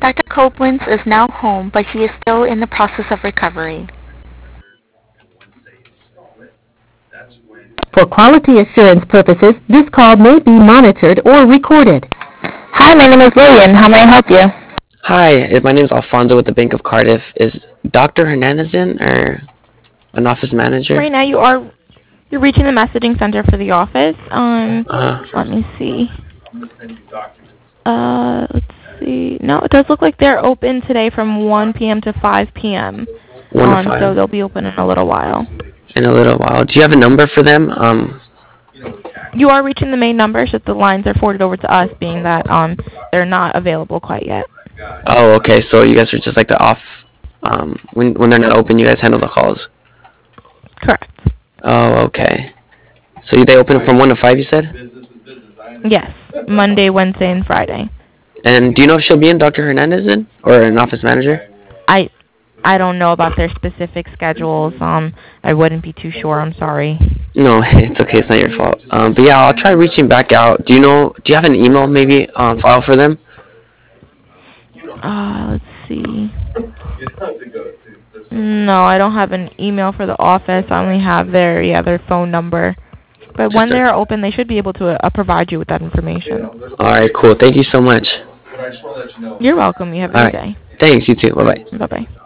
Dr. Koblenz is now home, but he is still in the process of recovery. For quality assurance purposes, this call may be monitored or recorded. Hi, my name is Lillian. How may I help you? Hi, my name is Alfonso with the Bank of Cardiff. Is Dr. Hernandez in or an office manager? Right now you're reaching the messaging center for the office. Let me see. Let's see. No, it does look like they're open today from 1 p.m. to 5 p.m. 1 to 5. So they'll be open in a little while. In a little while. Do you have a number for them? You are reaching the main number, so the lines are forwarded over to us, being that they're not available quite yet. Oh, okay. So you guys are just like the off. When they're not open, you guys handle the calls. Correct. Oh, okay. So they open from 1 to 5, you said? Yes, Monday, Wednesday, and Friday. And do you know if she'll be in, Dr. Hernandez in, or an office manager? I don't know about their specific schedules. I wouldn't be too sure. I'm sorry. No, it's okay. It's not your fault. But yeah, I'll try reaching back out. Do you have an email maybe on file for them? Let's see. No, I don't have an email for the office. I only have their phone number. But when they're open, they should be able to provide you with that information. All right, cool. Thank you so much. You're welcome. You have a good day. Thanks. You too. Bye-bye. Bye-bye.